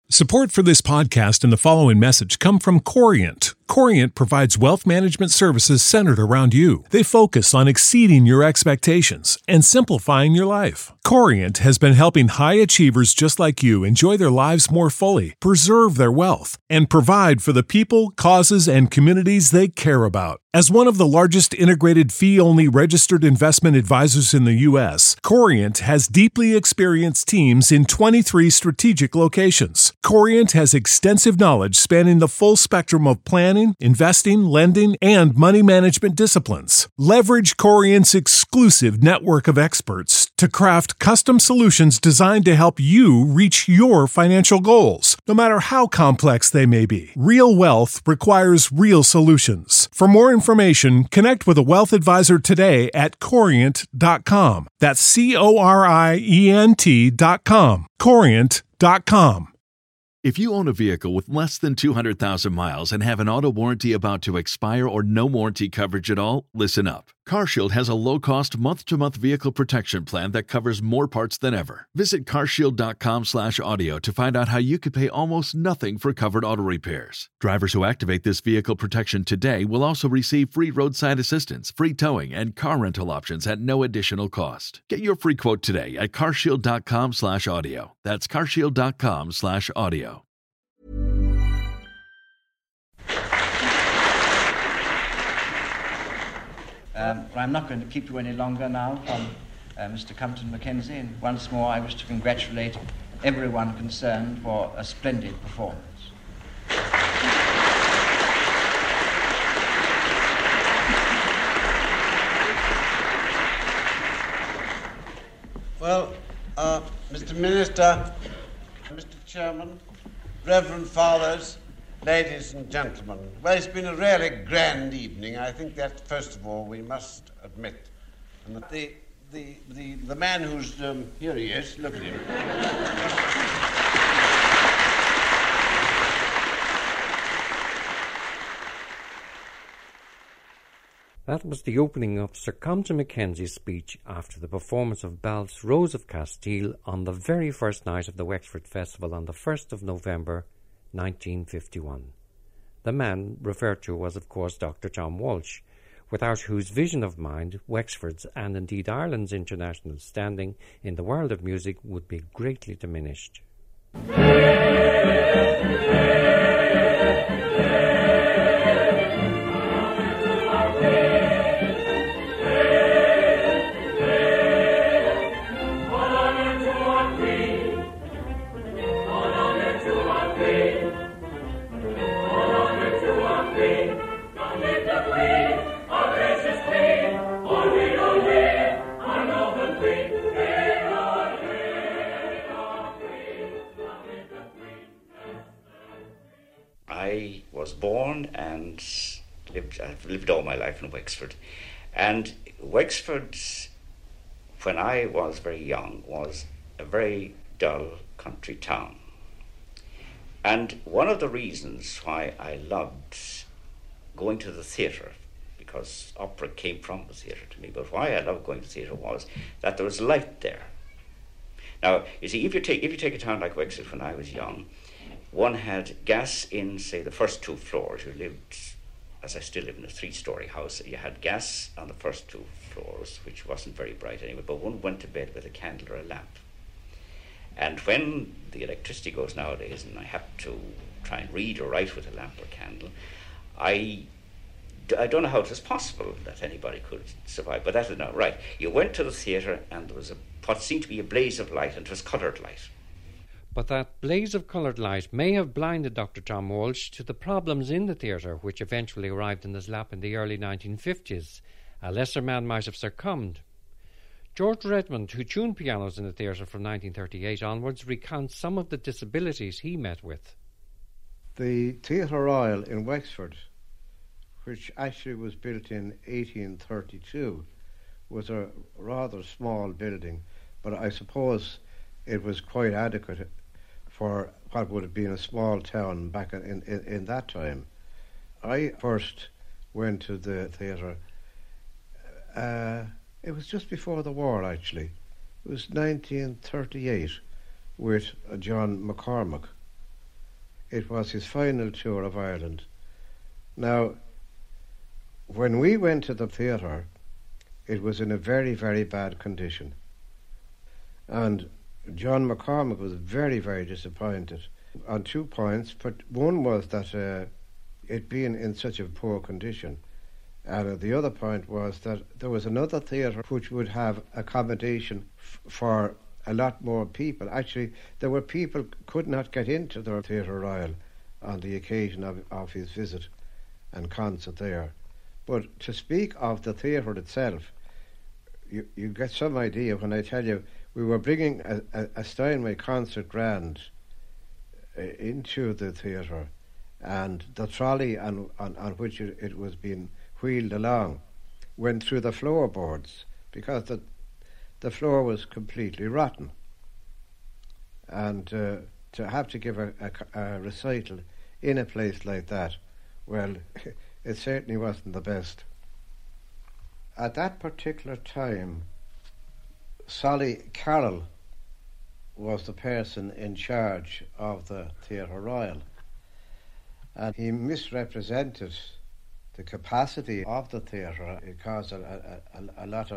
Support for this podcast and the following message come from Corient. Corient provides wealth management services centered around you. They focus on exceeding your expectations and simplifying your life. Corient has been helping high achievers just like you enjoy their lives more fully, preserve their wealth, and provide for the people, causes, and communities they care about. As one of the largest integrated fee-only registered investment advisors in the U.S., Corient has deeply experienced teams in 23 strategic locations. Corient has extensive knowledge spanning the full spectrum of planning, investing, lending, and money management disciplines. Leverage Corient's exclusive network of experts to craft custom solutions designed to help you reach your financial goals, no matter how complex they may be. Real wealth requires real solutions. For more information, connect with a wealth advisor today at Corient.com. That's Corient.com. Corient.com. If you own a vehicle with less than 200,000 miles and have an auto warranty about to expire or no warranty coverage at all, listen up. CarShield has a low-cost month-to-month vehicle protection plan that covers more parts than ever. Visit carshield.com/audio to find out how you could pay almost nothing for covered auto repairs. Drivers who activate this vehicle protection today will also receive free roadside assistance, free towing, and car rental options at no additional cost. Get your free quote today at carshield.com/audio. That's carshield.com/audio. I'm not going to keep you any longer now from Mr. Compton Mackenzie, and once more I wish to congratulate everyone concerned for a splendid performance. Well, Mr. Minister, Mr. Chairman, Reverend Fathers, ladies and gentlemen, well, it's been a really grand evening. I think that, first of all, we must admit. And that the man who's, here he is, look at him. That was the opening of Sir Compton Mackenzie's speech after the performance of Balfe's Rose of Castile on the very first night of the Wexford Festival on the 1st of November 1951. The man referred to was, of course, Dr. John Walsh, without whose vision of mind Wexford's and indeed Ireland's international standing in the world of music would be greatly diminished. I was born and I've lived all my life in Wexford. And Wexford, when I was very young, was a very dull country town. And one of the reasons why I loved going to the theatre, because opera came from the theatre to me, but why I loved going to the theatre was that there was light there. Now, you see, if you take a town like Wexford when I was young, one had gas in, say, the first two floors. You lived, as I still live, in a three-story house. You had gas on the first two floors, which wasn't very bright anyway, but one went to bed with a candle or a lamp. And when the electricity goes nowadays, and I have to try and read or write with a lamp or candle, I don't know how it is possible that anybody could survive, but that is not right. You went to the theatre, and there was what seemed to be a blaze of light, and it was coloured light. But that blaze of coloured light may have blinded Dr. John Walsh to the problems in the theatre, which eventually arrived in his lap in the early 1950s. A lesser man might have succumbed. George Redmond, who tuned pianos in the theatre from 1938 onwards, recounts some of the disabilities he met with. The Theatre Royal in Wexford, which actually was built in 1832, was a rather small building, but I suppose it was quite adequate for what would have been a small town back in that time. I first went to the theatre, it was just before the war actually. It was 1938 with John McCormack, it was his final tour of Ireland. Now, when we went to the theatre, it was in a very, very bad condition. And John McCormack was very, very disappointed on 2 points, but one was that it being in such a poor condition, and the other point was that there was another theatre which would have accommodation for a lot more people. Actually, there were people could not get into the Theatre Royal on the occasion of his visit and concert there. But to speak of the theatre itself, you get some idea when I tell you we were bringing a Steinway concert grand into the theatre, and the trolley on which it was being wheeled along went through the floorboards because the floor was completely rotten. And to have to give a recital in a place like that, well, it certainly wasn't the best. At that particular time, Solly Carroll was the person in charge of the Theatre Royal, and he misrepresented the capacity of the theatre. It caused a lot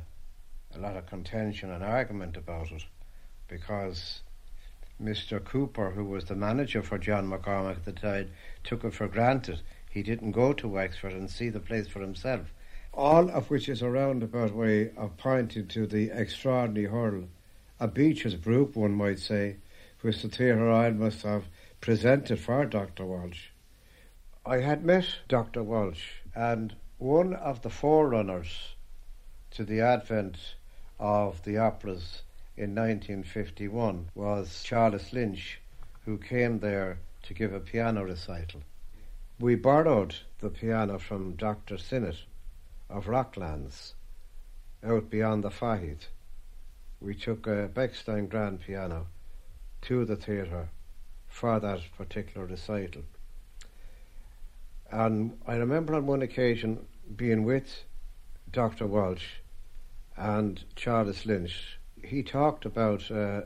of contention and argument about it, because Mr. Cooper, who was the manager for John McCormack at the time, took it for granted he didn't go to Wexford and see the place for himself. All of which is a roundabout way of pointing to the extraordinary hurl, a Beecher's Brook, one might say, which the Theatre Royal must have presented for Dr. Walsh. I had met Dr. Walsh, and one of the forerunners to the advent of the operas in 1951 was Charles Lynch, who came there to give a piano recital. We borrowed the piano from Dr. Sinnott of Rocklands, out beyond the Fahid. We took a Bechstein grand piano to the theatre for that particular recital. And I remember on one occasion being with Dr. Walsh and Charles Lynch. He talked about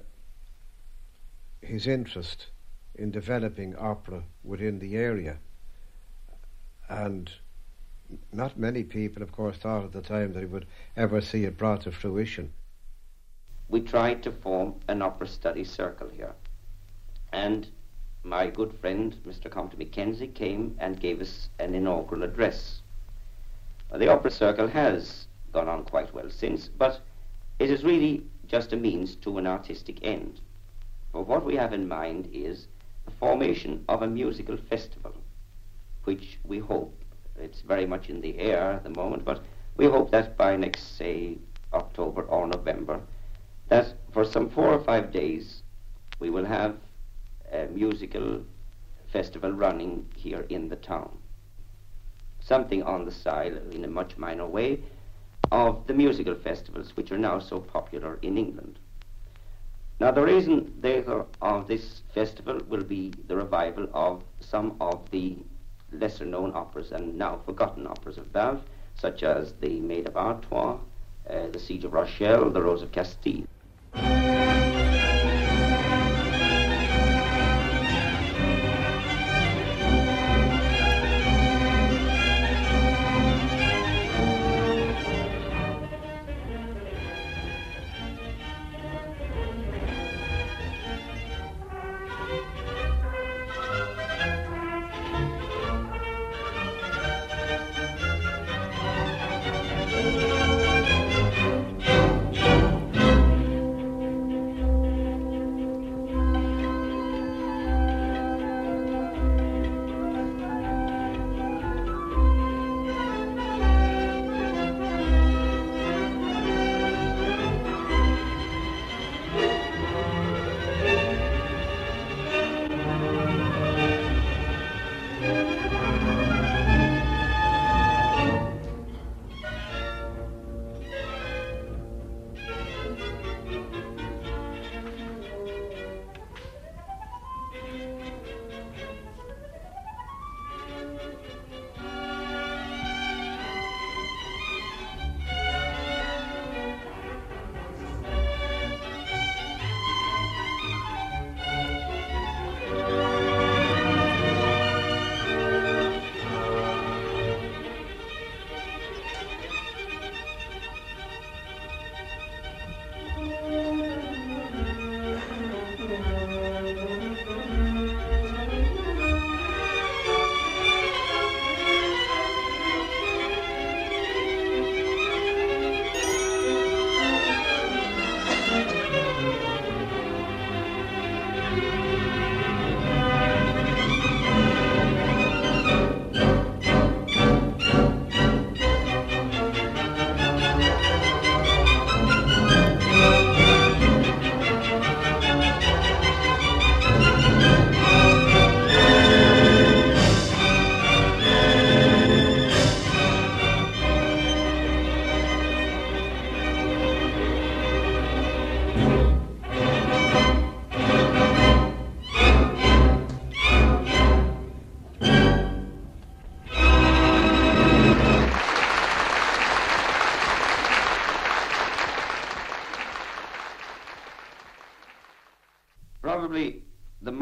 his interest in developing opera within the area. And not many people, of course, thought at the time that he would ever see it brought to fruition. We tried to form an opera study circle here. And my good friend, Mr. Compton Mackenzie, came and gave us an inaugural address. The opera circle has gone on quite well since, but it is really just a means to an artistic end. For what we have in mind is the formation of a musical festival, which we hope, it's very much in the air at the moment, but we hope that by next, say, October or November, that for some 4 or 5 days we will have a musical festival running here in the town. Something on the style, in a much minor way, of the musical festivals which are now so popular in England. Now, the reason therefore of this festival will be the revival of some of the lesser known operas and now forgotten operas of Balfe, such as the Maid of Artois, the Siege of Rochelle, the Rose of Castile.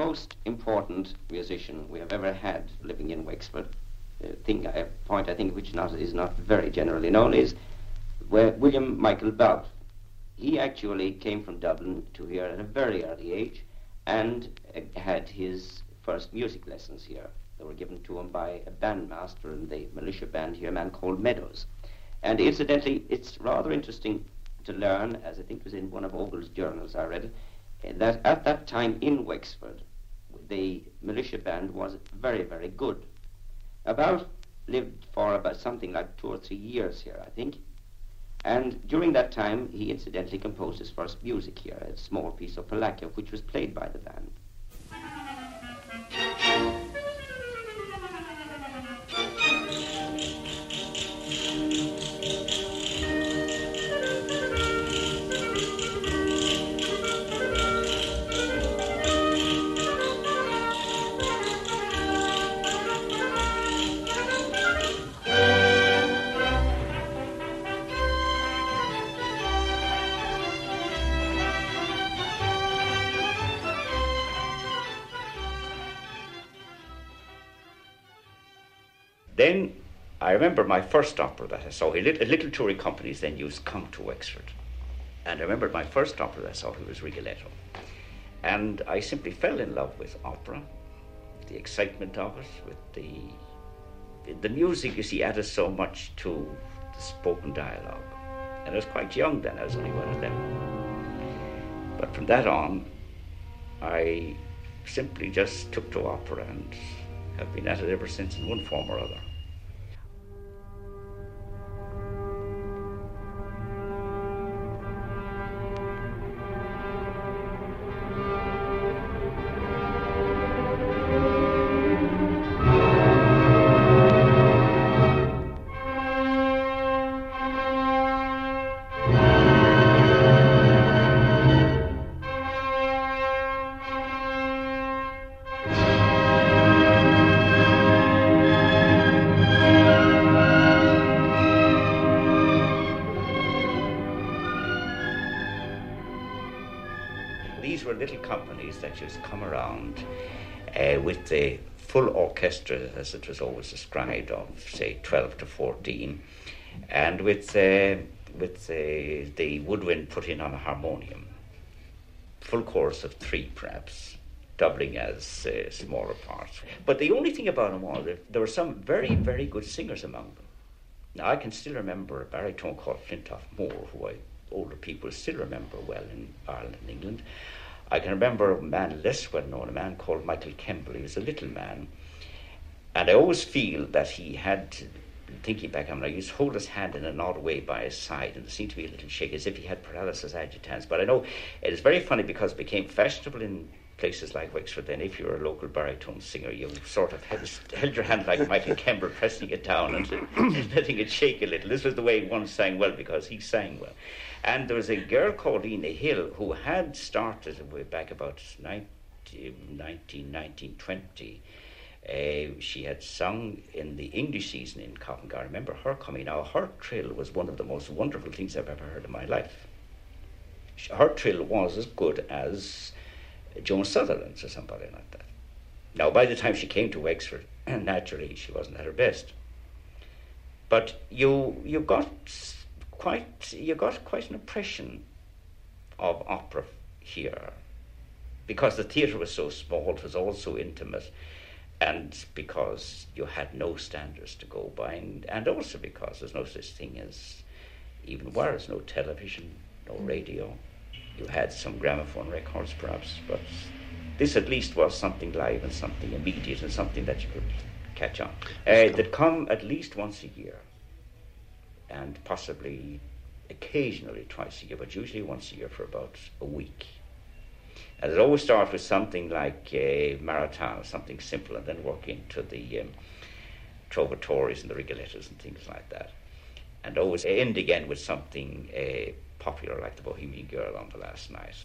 most important musician we have ever had living in Wexford, a point I think which is not very generally known, is William Michael Balfe. He actually came from Dublin to here at a very early age and had his first music lessons here. They were given to him by a bandmaster in the militia band here, a man called Meadows. And incidentally, it's rather interesting to learn, as I think was in one of Ogle's journals I read, that at that time in Wexford, the militia band was very, very good. Balfe lived for about something like 2 or 3 years here, I think. And during that time, he incidentally composed his first music here, a small piece of Palacio, which was played by the band. Then I remember my first opera that I saw. Little touring companies then used to come to Wexford. And I remember my first opera that I saw, it was Rigoletto. And I simply fell in love with opera, the excitement of it, with the music, you see, added so much to the spoken dialogue. And I was quite young then, I was only 11. But from that on, I simply just took to opera and have been at it ever since in one form or other. These were little companies that used to come around with the full orchestra, as it was always described, of say 12 to 14, and with the woodwind put in on a harmonium, full chorus of 3 perhaps, doubling as smaller parts. But the only thing about them was that there were some very, very good singers among them. Now I can still remember a baritone called Flintoff Moore, who older people still remember well in Ireland and England. I can remember a man less well known, a man called Michael Kemble. He was a little man. And I always feel that he had, thinking back on it, he used to hold his hand in an odd way by his side, and there seemed to be a little shake, as if he had paralysis agitans. But I know it is very funny because it became fashionable in places like Wexford then. If you were a local baritone singer, you sort of held your hand like Michael Kemble, pressing it down and letting it shake a little. This was the way one sang well, because he sang well. And there was a girl called Ina Hill who had started way back about 1920. She had sung in the English season in Covent Garden. I remember her coming out. Her trill was one of the most wonderful things I've ever heard in my life. Her trill was as good as Joan Sutherland's or somebody like that. Now, by the time she came to Wexford, naturally she wasn't at her best. But you got quite an impression of opera here, because the theatre was so small, it was all so intimate, and because you had no standards to go by, and also because there's no such thing as even wires, no television, no radio. You had some gramophone records perhaps, but this at least was something live and something immediate and something that you could catch on. That come at least once a year, and possibly occasionally twice a year, but usually once a year for about a week. And it always starts with something like Maratana, something simple, and then work into the Trovatories and the Rigolettos and things like that. And always end again with something popular like the Bohemian Girl on the last night.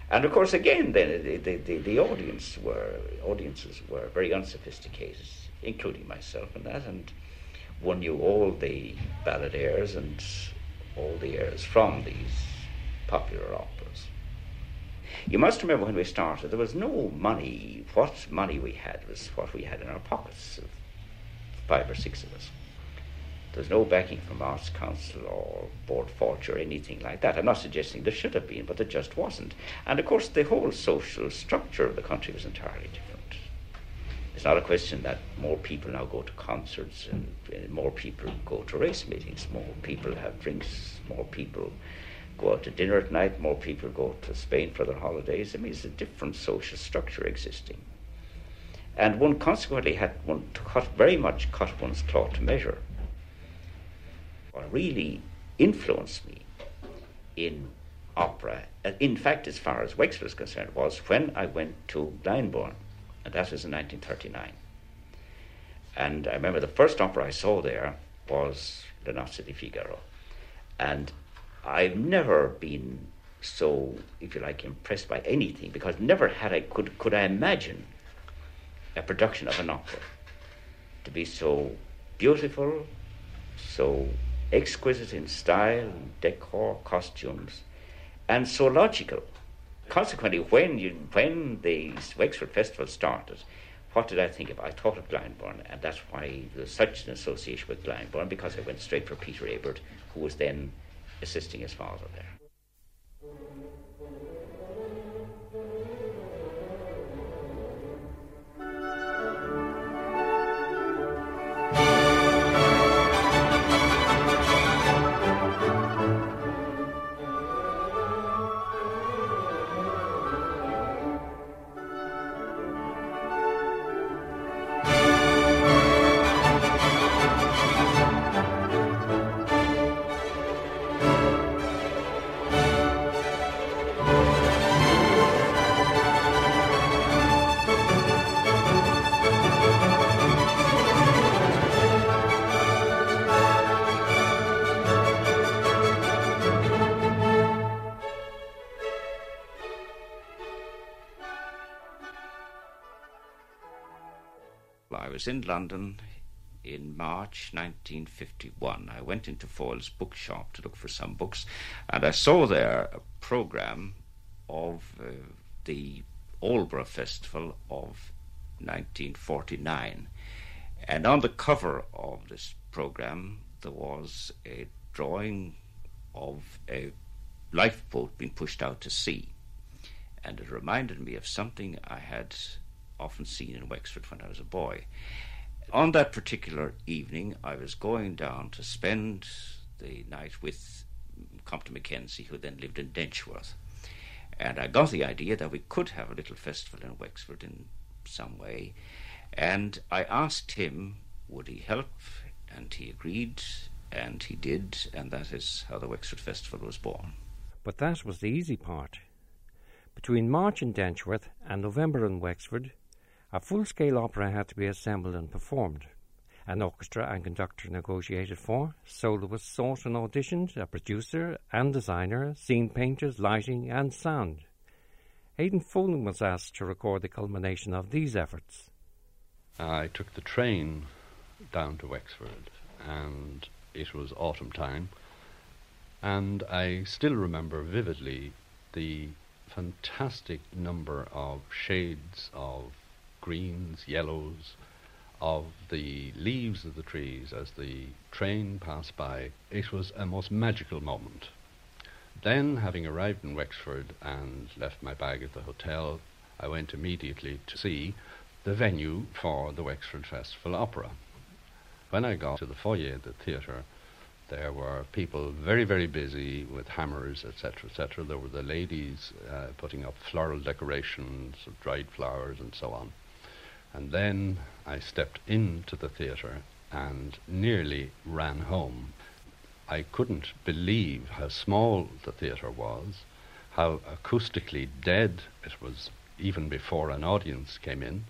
And of course, again, the audiences were very unsophisticated, including myself in that, and one knew all the ballad airs and all the airs from these popular operas. You must remember when we started, there was no money. What money we had was what we had in our pockets, 5 or 6 of us. There was no backing from Arts Council or Board Forge or anything like that. I'm not suggesting there should have been, but there just wasn't. And of course, the whole social structure of the country was entirely different. It's not a question that more people now go to concerts and more people go to race meetings, more people have drinks, more people go out to dinner at night, more people go to Spain for their holidays. I mean, it's a different social structure existing. And one consequently had to very much cut one's cloth to measure. What really influenced me in opera, in fact, as far as Wexford is concerned, was when I went to Glyndebourne, and that was in 1939. And I remember the first opera I saw there was Le Nozze di Figaro. And I've never been so, if you like, impressed by anything, because never could I imagine a production of an opera to be so beautiful, so exquisite in style, decor, costumes, and so logical. Consequently, when the Wexford Festival started, what did I think of? I thought of Glyndebourne, and that's why there's such an association with Glyndebourne, because I went straight for Peter Abert, who was then assisting his father there. I was in London in March 1951. I went into Foyle's bookshop to look for some books, and I saw there a programme of the Aldeburgh Festival of 1949. And on the cover of this programme there was a drawing of a lifeboat being pushed out to sea. And it reminded me of something I had often seen in Wexford when I was a boy. On that particular evening, I was going down to spend the night with Compton Mackenzie, who then lived in Denchworth. And I got the idea that we could have a little festival in Wexford in some way. And I asked him, would he help? And he agreed, and he did, and that is how the Wexford Festival was born. But that was the easy part. Between March in Denchworth and November in Wexford, a full-scale opera had to be assembled and performed. An orchestra and conductor negotiated for, soloists sought and auditioned, a producer and designer, scene painters, lighting and sound. Aidan Foley was asked to record the culmination of these efforts. I took the train down to Wexford, and it was autumn time, and I still remember vividly the fantastic number of shades of greens, yellows, of the leaves of the trees as the train passed by. It was a most magical moment. Then, having arrived in Wexford and left my bag at the hotel, I went immediately to see the venue for the Wexford Festival Opera. When I got to the foyer of the theatre, there were people very, very busy with hammers, etc., etc. There were the ladies putting up floral decorations of dried flowers and so on. And then I stepped into the theatre and nearly ran home. I couldn't believe how small the theatre was, how acoustically dead it was even before an audience came in,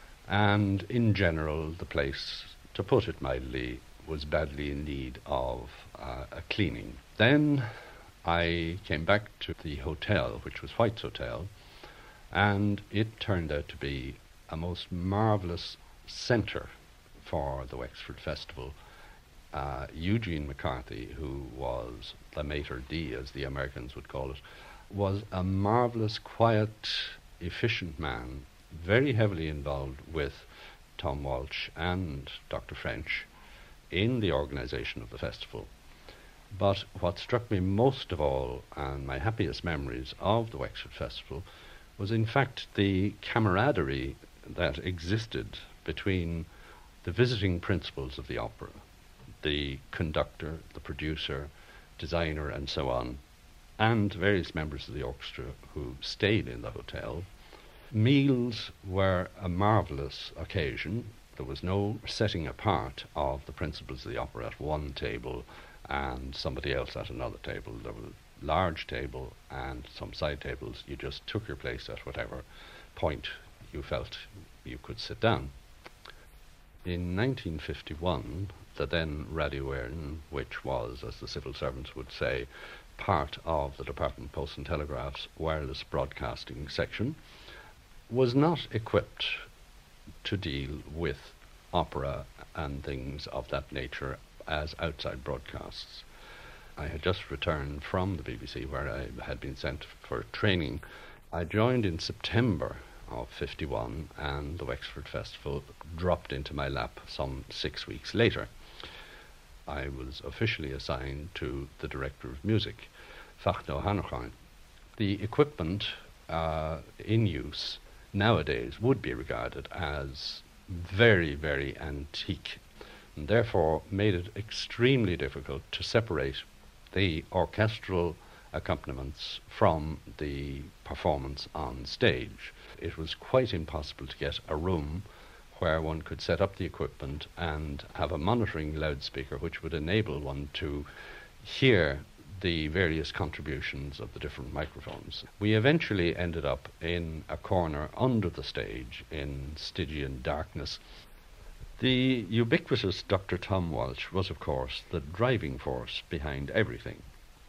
and in general the place, to put it mildly, was badly in need of a cleaning. Then I came back to the hotel, which was White's Hotel, and it turned out to be a most marvellous centre for the Wexford Festival. Eugene McCarthy, who was the maitre d', as the Americans would call it, was a marvellous, quiet, efficient man, very heavily involved with Tom Walsh and Dr. French in the organisation of the festival. But what struck me most of all, and my happiest memories of the Wexford Festival, was in fact the camaraderie that existed between the visiting principals of the opera, the conductor, the producer, designer, and so on, and various members of the orchestra who stayed in the hotel. Meals were a marvellous occasion. There was no setting apart of the principals of the opera at one table and somebody else at another table. There was a large table and some side tables. You just took your place at whatever point you felt you could sit down. In 1951, the then Radio Éireann, which was, as the civil servants would say, part of the Department of Post and Telegraph's wireless broadcasting section, was not equipped to deal with opera and things of that nature as outside broadcasts. I had just returned from the BBC, where I had been sent for training. I joined in September of 51, and the Wexford Festival dropped into my lap some 6 weeks later. I was officially assigned to the Director of Music, Fachna O'Hanrahan. The equipment in use nowadays would be regarded as very, very antique, and therefore made it extremely difficult to separate the orchestral accompaniments from the performance on stage. It was quite impossible to get a room where one could set up the equipment and have a monitoring loudspeaker which would enable one to hear the various contributions of the different microphones. We eventually ended up in a corner under the stage in Stygian darkness. The ubiquitous Dr. Tom Walsh was, of course, the driving force behind everything.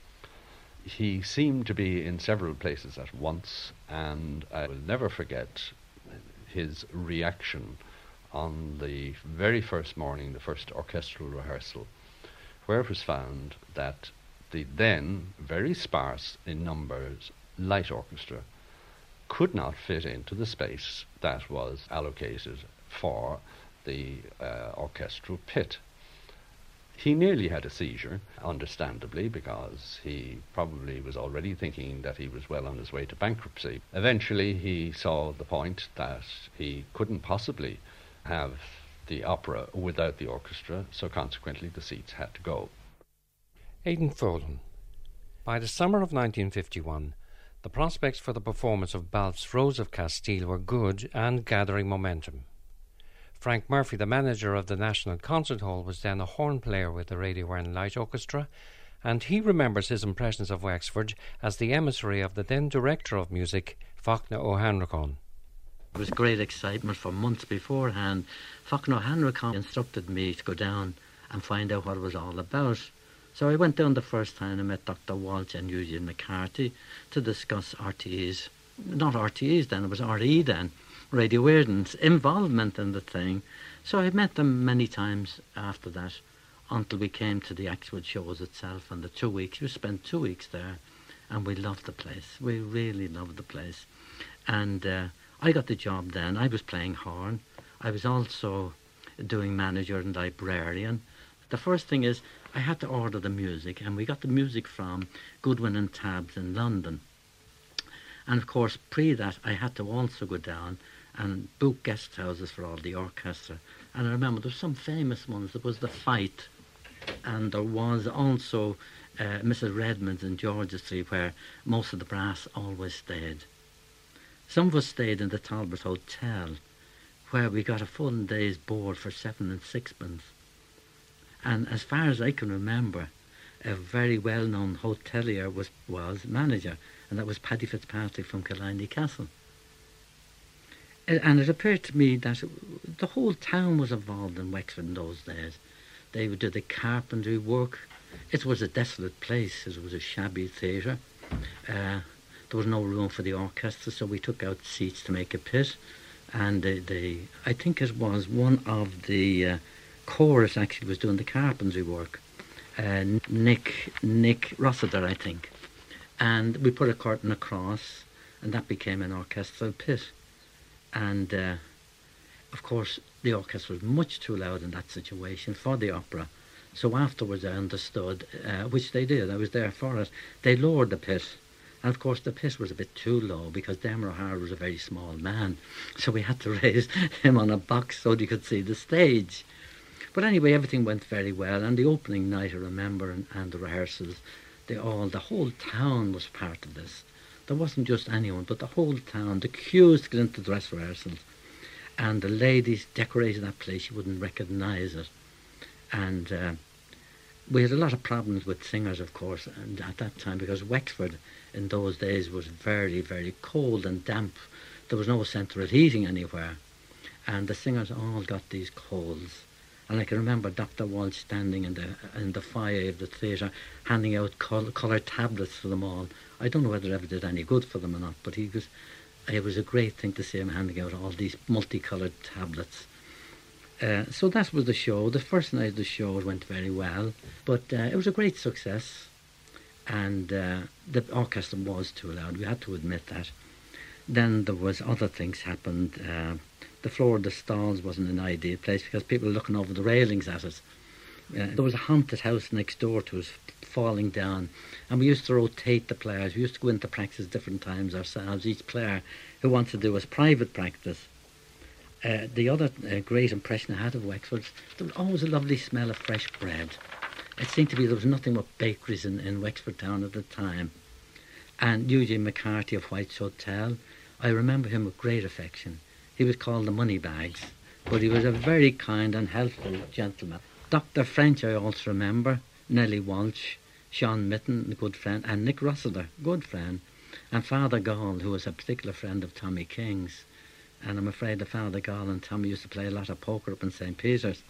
He seemed to be in several places at once, and I will never forget his reaction on the very first morning, the first orchestral rehearsal, where it was found that the then very sparse in numbers light orchestra could not fit into the space that was allocated for the orchestral pit. He nearly had a seizure, understandably, because he probably was already thinking that he was well on his way to bankruptcy. Eventually he saw the point that he couldn't possibly have the opera without the orchestra, so consequently the seats had to go. Aidan Folan. By the summer of 1951, the prospects for the performance of Balfe's Rose of Castile were good and gathering momentum. Frank Murphy, the manager of the National Concert Hall, was then a horn player with the Radio Éireann Light Orchestra, and he remembers his impressions of Wexford as the emissary of the then Director of Music, Fachna O'Hanrahan. It was great excitement for months beforehand. Fachna O'Hanrahan instructed me to go down and find out what it was all about. So I went down the first time and met Dr. Walsh and Eugene McCarthy to discuss RTE's, not RTE's then, it was RE then, Radio Éireann's involvement in the thing. So I met them many times after that until we came to the actual shows itself and the 2 weeks. We spent 2 weeks there and we loved the place. We really loved the place. And I got the job then. I was playing horn. I was also doing manager and librarian. The first thing is I had to order the music, and we got the music from Goodwin and Tabbs in London. And of course, pre that, I had to also go down and book guest houses for all the orchestra. And I remember there were some famous ones. There was the Fight, and there was also Mrs. Redmond's in Georgia Street, where most of the brass always stayed. Some of us stayed in the Talbot Hotel, where we got a full day's board for 7 and 6pence. And as far as I can remember, a very well-known hotelier was manager, and that was Paddy Fitzpatrick from Killiney Castle. And it appeared to me that the whole town was involved in Wexford in those days. They would do the carpentry work, It was a desolate place. It was a shabby theatre. There was no room for the orchestra, so we took out seats to make a pit. And I think it was one of the chorus actually was doing the carpentry work. Nick Rossiter, I think. And we put a curtain across, and that became an orchestral pit. And of course, the orchestra was much too loud in that situation for the opera. So afterwards I understood, which they did, I was there for it, they lowered the pit. And of course the pit was a bit too low because Dermot O'Hara was a very small man. So we had to raise him on a box so they could see the stage. But anyway, everything went very well. And the opening night, I remember, and the rehearsals, the whole town was part of this. There wasn't just anyone, but the whole town, the queues to get into dress rehearsals. And the ladies decorated that place, you wouldn't recognise it. And we had a lot of problems with singers, of course, and at that time, because Wexford in those days was very, very cold and damp. There was no central heating anywhere. And the singers all got these colds. And I can remember Dr. Walsh standing in the foyer of the theatre, handing out coloured tablets for them all. I don't know whether it ever did any good for them or not, but it was a great thing to see him handing out all these multicoloured tablets. So that was the show. The first night of the show went very well, but it was a great success. And the orchestra was too loud. We had to admit that. Then there was other things happened. The floor of the stalls wasn't an ideal place because people were looking over the railings at us. There was a haunted house next door to us falling down, and we used to rotate the players. We used to go into practice different times ourselves, each player who wanted to do his private practice. The other great impression I had of Wexford, there was always a lovely smell of fresh bread. It seemed to be there was nothing but bakeries in Wexford town at the time. And Eugene McCarthy of White's Hotel, I remember him with great affection. He was called the Moneybags, but he was a very kind and helpful gentleman. Dr. French I also remember, Nellie Walsh, Sean Mitten, a good friend, and Nick Rossiter, good friend, and Father Gall, who was a particular friend of Tommy King's. And I'm afraid that Father Gall and Tommy used to play a lot of poker up in St. Peter's.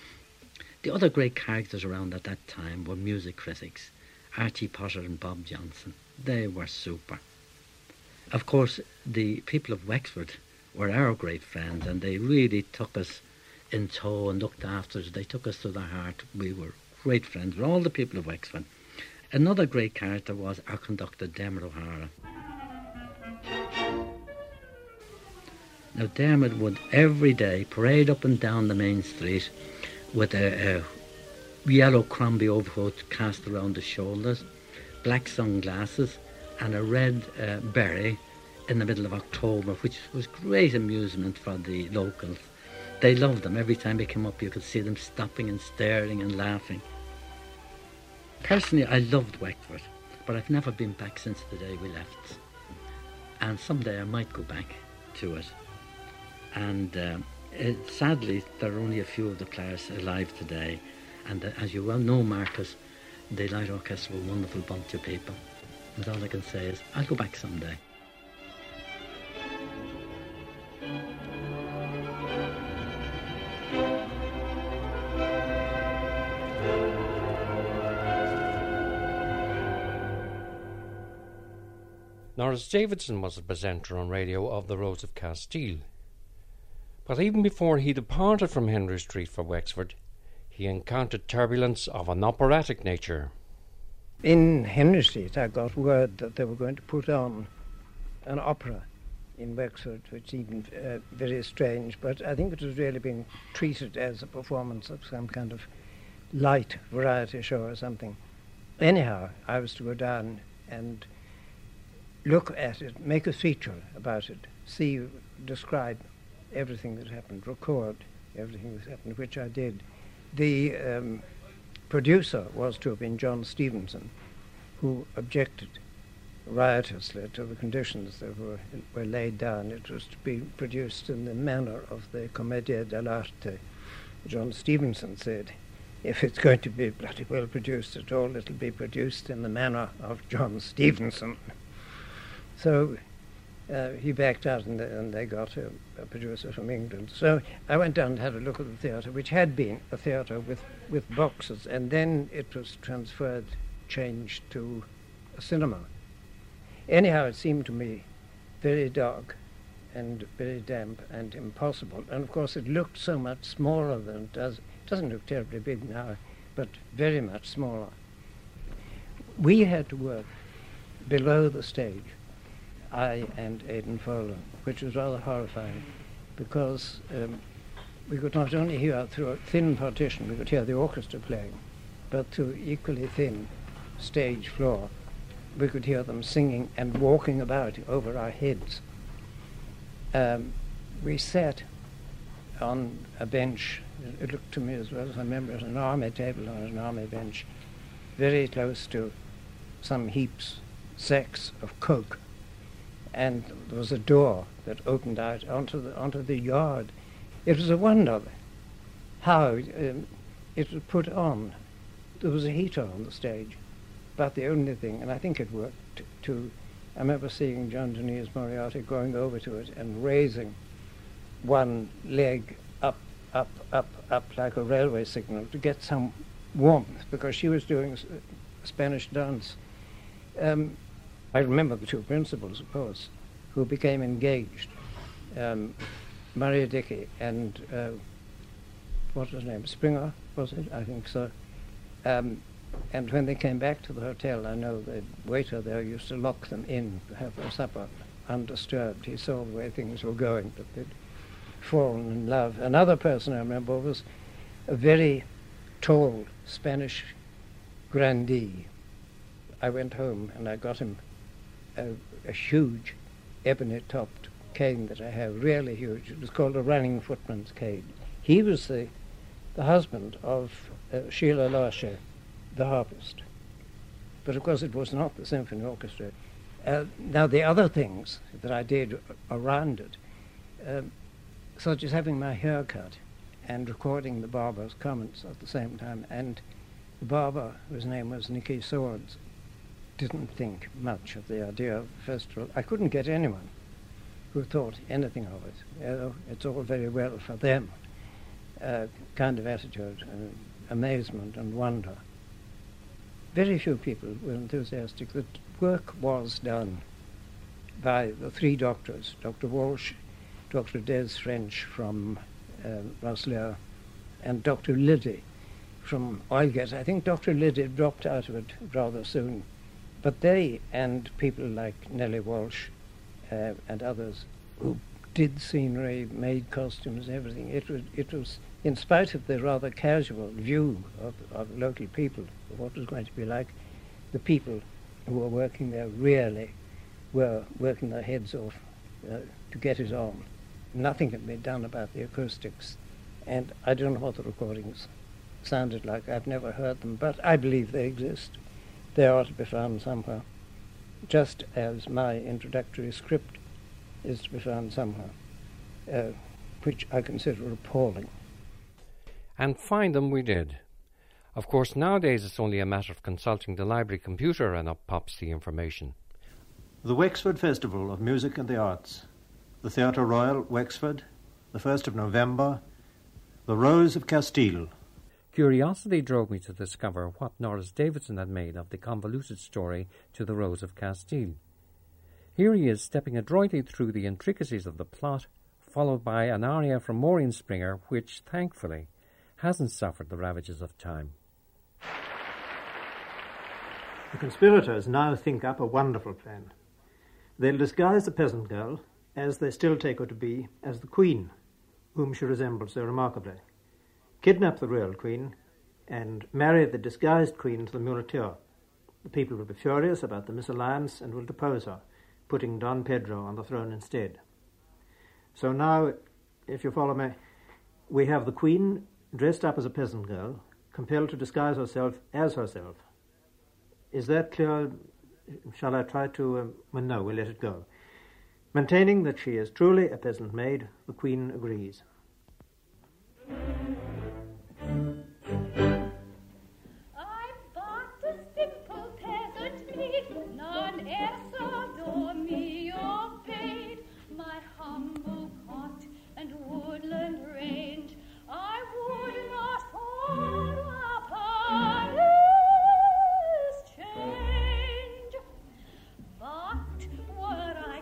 The other great characters around at that time were music critics, Archie Potter and Bob Johnson. They were super. Of course, the people of Wexford were our great friends, and they really took us in tow and looked after us. They took us to their heart. We were great friends with all the people of Wexford. Another great character was our conductor, Dermot O'Hara. Now, Dermot would every day parade up and down the main street with a yellow Crombie overcoat cast around the shoulders, black sunglasses, and a red beret in the middle of October, which was great amusement for the locals. They loved them. Every time they came up, you could see them stopping and staring and laughing. Personally, I loved Wexford, but I've never been back since the day we left. And someday I might go back to it. And sadly, there are only a few of the players alive today. And as you well know, Marcus, the Light Orchestra were a wonderful bunch of people. And all I can say is, I'll go back someday. Norris Davidson was the presenter on radio of The Rose of Castile. But even before he departed from Henry Street for Wexford, he encountered turbulence of an operatic nature. In Henry Street, I got word that they were going to put on an opera in Wexford, which seemed very strange, but I think it was really being treated as a performance of some kind of light variety show or something. Anyhow, I was to go down and look at it, make a feature about it, describe everything that happened, record everything that happened, which I did. The producer was to have been John Stevenson, who objected riotously to the conditions that were laid down. It was to be produced in the manner of the Commedia dell'arte. John Stevenson said, if it's going to be bloody well produced at all, it'll be produced in the manner of John Stevenson. So he backed out, and they got a producer from England. So I went down and had a look at the theatre, which had been a theatre with boxes, and then it was changed to a cinema. Anyhow, it seemed to me very dark and very damp and impossible. And of course, it looked so much smaller than it does. It doesn't look terribly big now, but very much smaller. We had to work below the stage, I and Aidan Fowler, which was rather horrifying, because we could not only hear through a thin partition, we could hear the orchestra playing, but through equally thin stage floor, we could hear them singing and walking about over our heads. We sat on a bench. It looked to me, as well as I remember, as an army table on an army bench, very close to some sacks of coke, and there was a door that opened out onto the yard. It was a wonder how it was put on. There was a heater on the stage, but the only thing, and I think it worked too. I remember seeing John Denise Moriarty going over to it and raising one leg up like a railway signal to get some warmth, because she was doing a Spanish dance. I remember the two principals, of course, who became engaged, Maria Dickey and what was her name, Springer, was it? I think so. And when they came back to the hotel, I know the waiter there used to lock them in to have their supper undisturbed. He saw the way things were going, that they'd fallen in love. Another person I remember was a very tall Spanish grandee. I went home and I got him a huge ebony-topped cane that I have, really huge. It was called a running footman's cane. He was the husband of Sheila Larcher, the harpist. But of course it was not the symphony orchestra. Now the other things that I did around it, such as having my hair cut and recording the barber's comments at the same time, and the barber, whose name was Nicky Swords, didn't think much of the idea of the festival. I couldn't get anyone who thought anything of it. It's all very well for them, kind of attitude, amazement and wonder. Very few people were enthusiastic. The work was done by the three doctors, Dr. Walsh, Dr. Des French from Rosslare, and Dr. Liddy from Oilgate. I think Dr. Liddy dropped out of it rather soon. But they and people like Nellie Walsh and others who did scenery, made costumes, everything, it was in spite of the rather casual view of local people, of what it was going to be like, the people who were working there really were working their heads off to get it on. Nothing had been done about the acoustics, and I don't know what the recordings sounded like. I've never heard them, but I believe they exist. They ought to be found somewhere, just as my introductory script is to be found somewhere, which I consider appalling. And find them we did. Of course, nowadays it's only a matter of consulting the library computer and up pops the information. The Wexford Festival of Music and the Arts, the Theatre Royal, Wexford, the 1st of November, the Rose of Castile. Curiosity drove me to discover what Norris Davidson had made of the convoluted story to the Rose of Castile. Here he is stepping adroitly through the intricacies of the plot, followed by an aria from Maureen Springer, which, thankfully, hasn't suffered the ravages of time. The conspirators now think up a wonderful plan. They'll disguise the peasant girl, as they still take her to be, as the queen, whom she resembles so remarkably, kidnap the real queen, and marry the disguised queen to the muleteer. The people will be furious about the misalliance and will depose her, putting Don Pedro on the throne instead. So now, if you follow me, we have the queen dressed up as a peasant girl, compelled to disguise herself as herself. Is that clear? Shall I try to... well, no, we'll let it go. Maintaining that she is truly a peasant maid, the queen agrees. Simple peasant maid, non erso dormio, babe.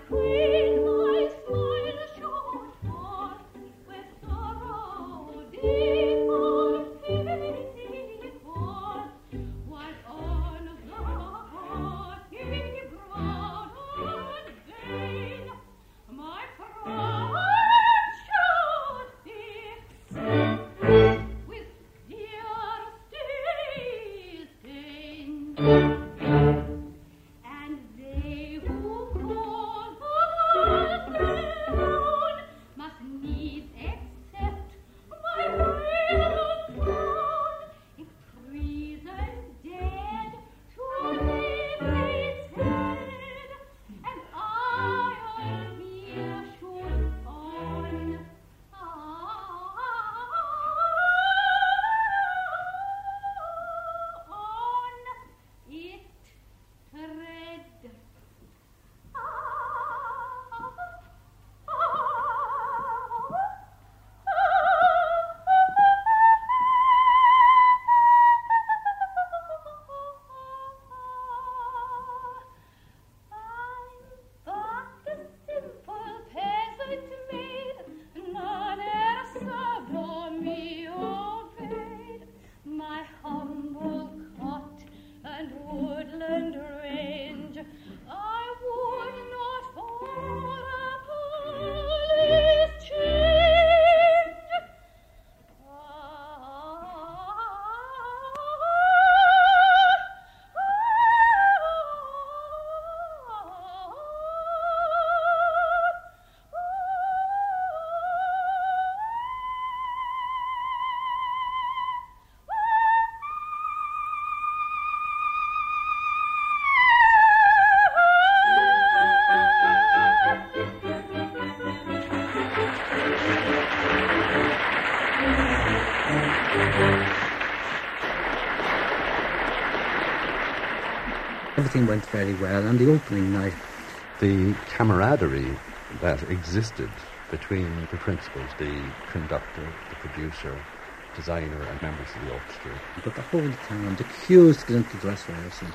Everything went very well on the opening night. The camaraderie that existed between the principals, the conductor, the producer, designer and members of the orchestra. But the whole town, the queues to get into dress rehearsal.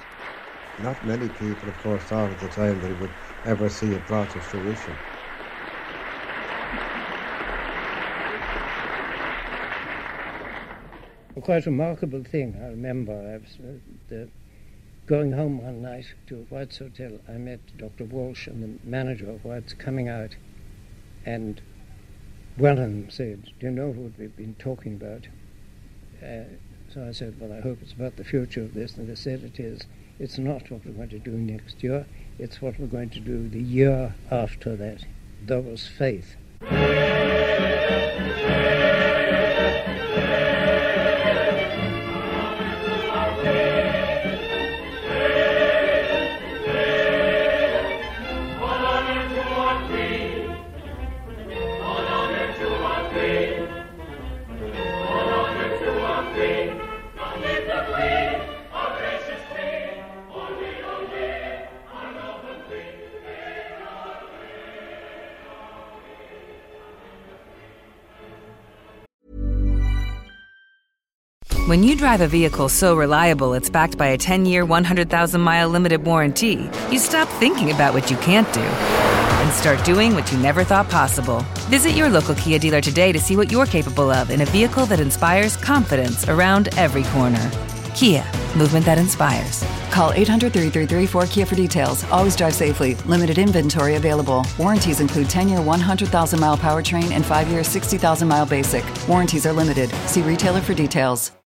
Not many people, of course, thought at the time that it would ever see it brought to fruition. A quite remarkable thing, I remember, I was going home one night to White's Hotel. I met Dr. Walsh and the manager of White's coming out, and one of them said, "Do you know what we've been talking about?" So I said, "Well, I hope it's about the future of this." And they said, "It is. It's not what we're going to do next year. It's what we're going to do the year after that." There was faith. When you drive a vehicle so reliable it's backed by a 10-year, 100,000-mile limited warranty, you stop thinking about what you can't do and start doing what you never thought possible. Visit your local Kia dealer today to see what you're capable of in a vehicle that inspires confidence around every corner. Kia, movement that inspires. Call 800-333-4KIA for details. Always drive safely. Limited inventory available. Warranties include 10-year 100,000-mile powertrain and 5-year 60,000-mile basic. Warranties are limited. See retailer for details.